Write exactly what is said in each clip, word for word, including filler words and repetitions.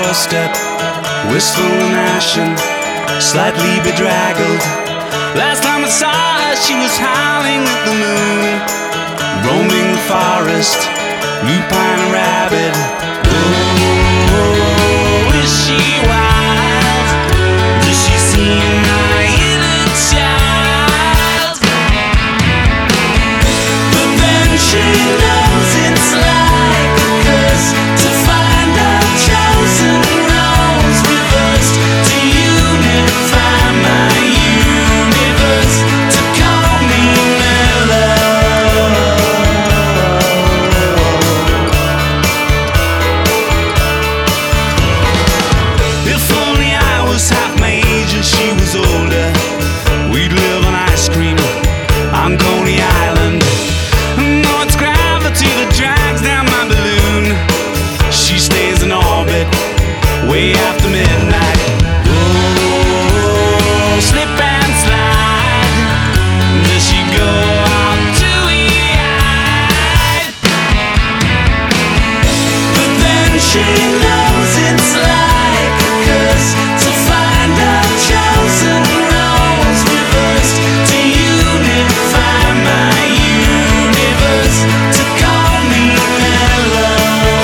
doorstep, wistful and ashen, slightly bedraggled. Last time I saw her, she was howling at the moon, roaming the forest, lupine and rabbit. Oh, is she wild? Does she see my inner child? But then she knows it's like a curse to find her chosen roles reversed, to unify my universe, to call me mellow. If only I was half my age and she was older, we'd live on ice cream on Coney Island. No, it's gravity that drags down my balloon. She stays in orbit way after midnight. Oh, slip and slide. Does she go out dewy-eyed? But then she knows it's like a curse to find her chosen roles reversed, to unify my universe, to call me mellow.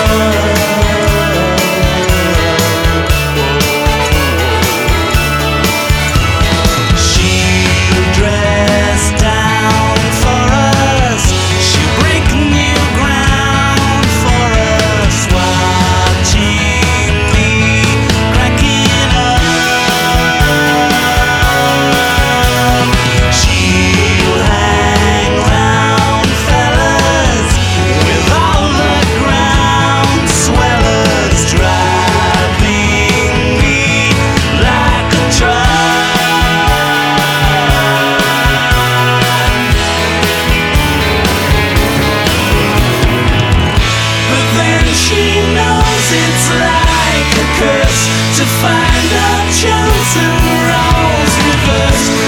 She'll dress down for us, she'll break new ground for us, watching me cracking up. She'll hang round fellas with all the ground swellers, driving me like a truck. But then she knows it's like a curse to find her chosen roles reversed,